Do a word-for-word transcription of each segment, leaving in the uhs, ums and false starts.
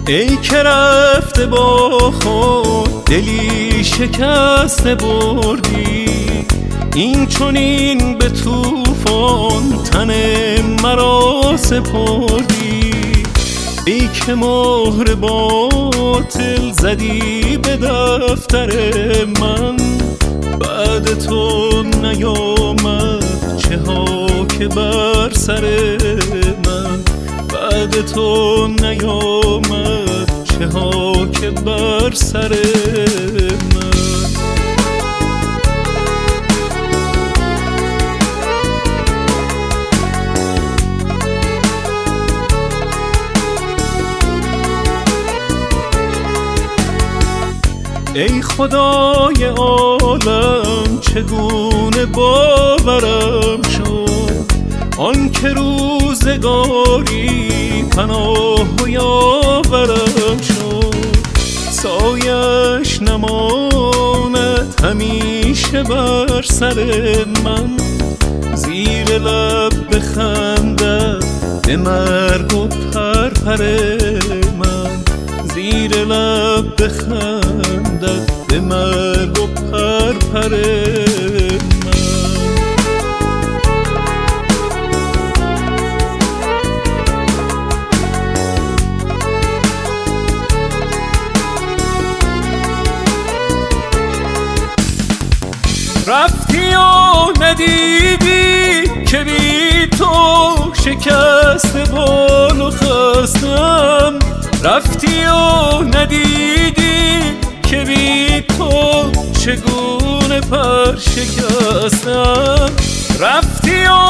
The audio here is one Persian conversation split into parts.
ای که رفته با خود دلی شکسته بردی، این چنین به طوفان تن مرا سپردی. ای که مهر باطل زدی به دفتر من، بعد تو نیامد چه ها که بر سر من، بعد تو نیامد چه ها که بر سر من. ای خدای عالم چگونه باورم شد، آن که روزگاری پناه و یاورم شد. سایش نماند همیشه بر سر من، زیر لب بخندد به مرگ و پرپر من، زیر لب بخندد به مرگ و پرپر من. رفتی و ندیدی که بی تو شکسته بال و خستم، رفتی و ندیدی که بی تو چگونه پر شکستم، رفتی و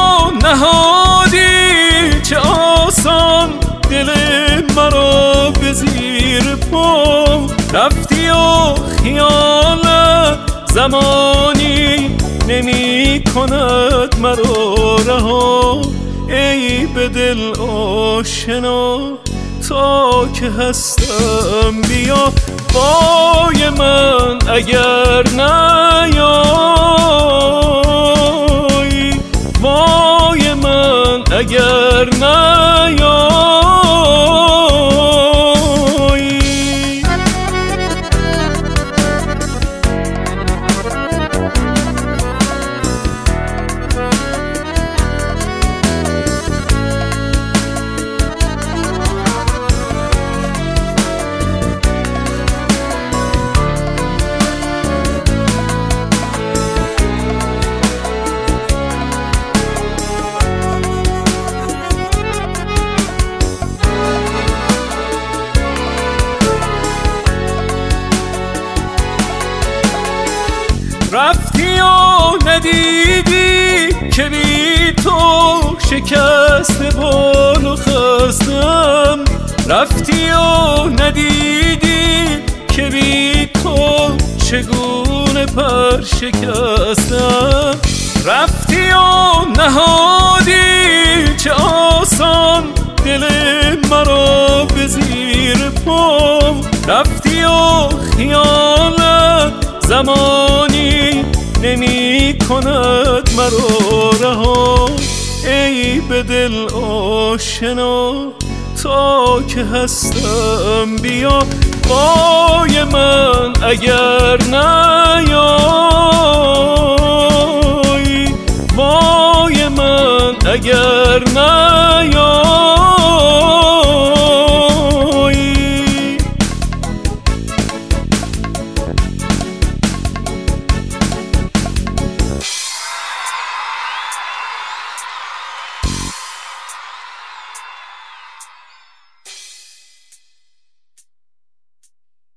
نهادی چه آسان دل مرا به زیر پا، رفتی و خیالت زمانی نمی کند مرا رها. ای به دل آشنا تا که هستم بیا، وای من اگر نیایی، وای من اگر نیایی. رفتی و ندیدی که بی تو شکسته بال و خستم، رفتی و ندیدی که بی تو چگونه پر شکستم، رفتی و نهادی چه آسان دل مرا به زیر پا، رفتی و خیالت زمانی نمی کند مرا رها. ای به دل آشنا تا که هستم بیا، وای من اگر نیایی، وای من اگر